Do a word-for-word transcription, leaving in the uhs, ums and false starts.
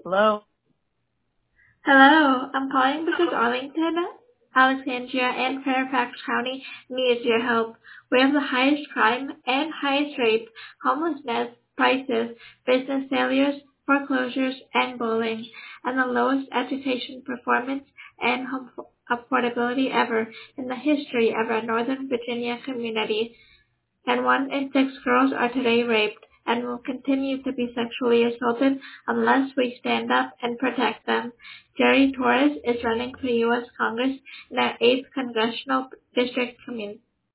Hello? Hello, I'm calling because Arlington, Alexandria, and Fairfax County needs your help. We have the highest crime and highest rape, homelessness, prices, business failures, foreclosures, and bullying, and the lowest education performance and home affordability ever in the history of our Northern Virginia community. And one in six girls are today raped and will continue to be sexually assaulted unless we stand up and protect them. Jerry Torres is running for U S Congress in our eighth Congressional District commun-